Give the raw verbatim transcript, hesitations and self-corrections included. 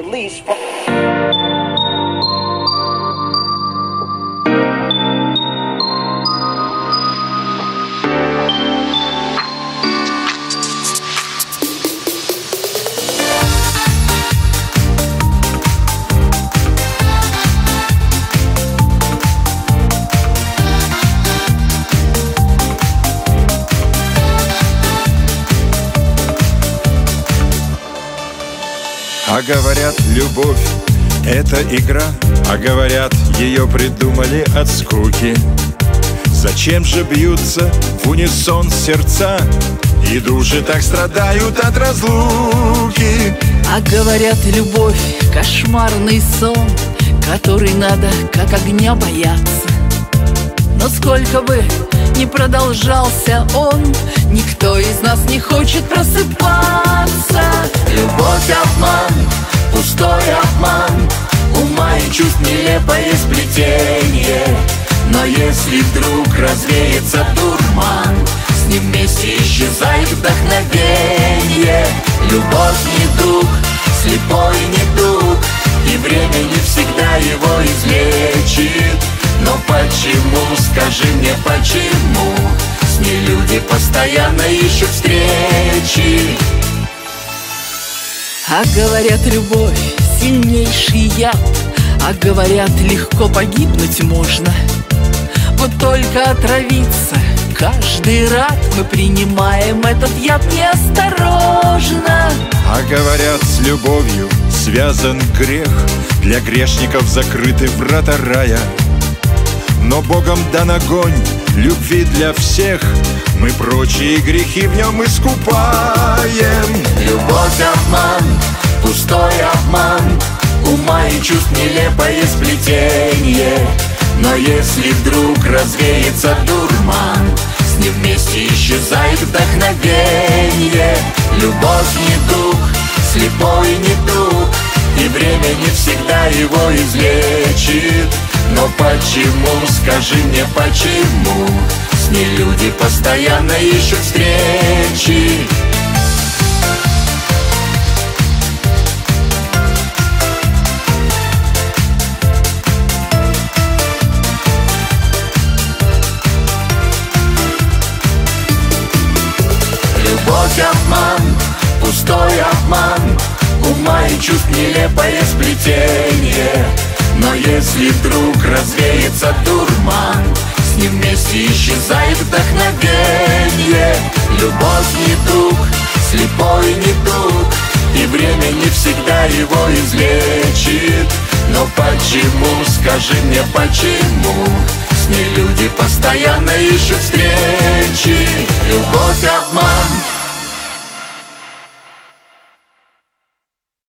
unleash. А говорят, любовь — это игра, а говорят, ее придумали от скуки. Зачем же бьются в унисон сердца, и души так страдают от разлуки? А говорят, любовь — кошмарный сон, который надо как огня бояться. Но сколько бы ни продолжался он, никто из нас не хочет просыпаться. Любовь — обман, пустой обман, ума и чувств нелепое сплетение. Но если вдруг развеется дурман, с ним вместе исчезает вдохновение. Любовь не друг, слепой недуг, и время не всегда его излечит. Но почему, скажи мне, почему с ней люди постоянно ищут встречи? А говорят, любовь — сильнейший яд, а говорят, легко погибнуть можно. Вот только отравиться каждый раз мы принимаем этот яд неосторожно. А говорят, с любовью связан грех, для грешников закрыты врата рая. Но Богом дан огонь любви для всех, мы прочие грехи в нем искупаем. Любовь — обман, пустой обман, ума и чувств нелепое сплетение. Но если вдруг развеется дурман, с ним вместе исчезает вдохновение. Любовь не друг, слепой недуг, и время не всегда его излечит. Но почему, скажи мне, почему с ней люди постоянно ищут встречи? Любовь — обман, пустой обман, ума и чувств нелепое сплетение. Но если вдруг развеется дурман, с ним вместе исчезает вдохновение. Любовь не друг, слепой недуг, и время не всегда его излечит. Но почему, скажи мне, почему с ней люди постоянно ищут встречи? Любовь — обман,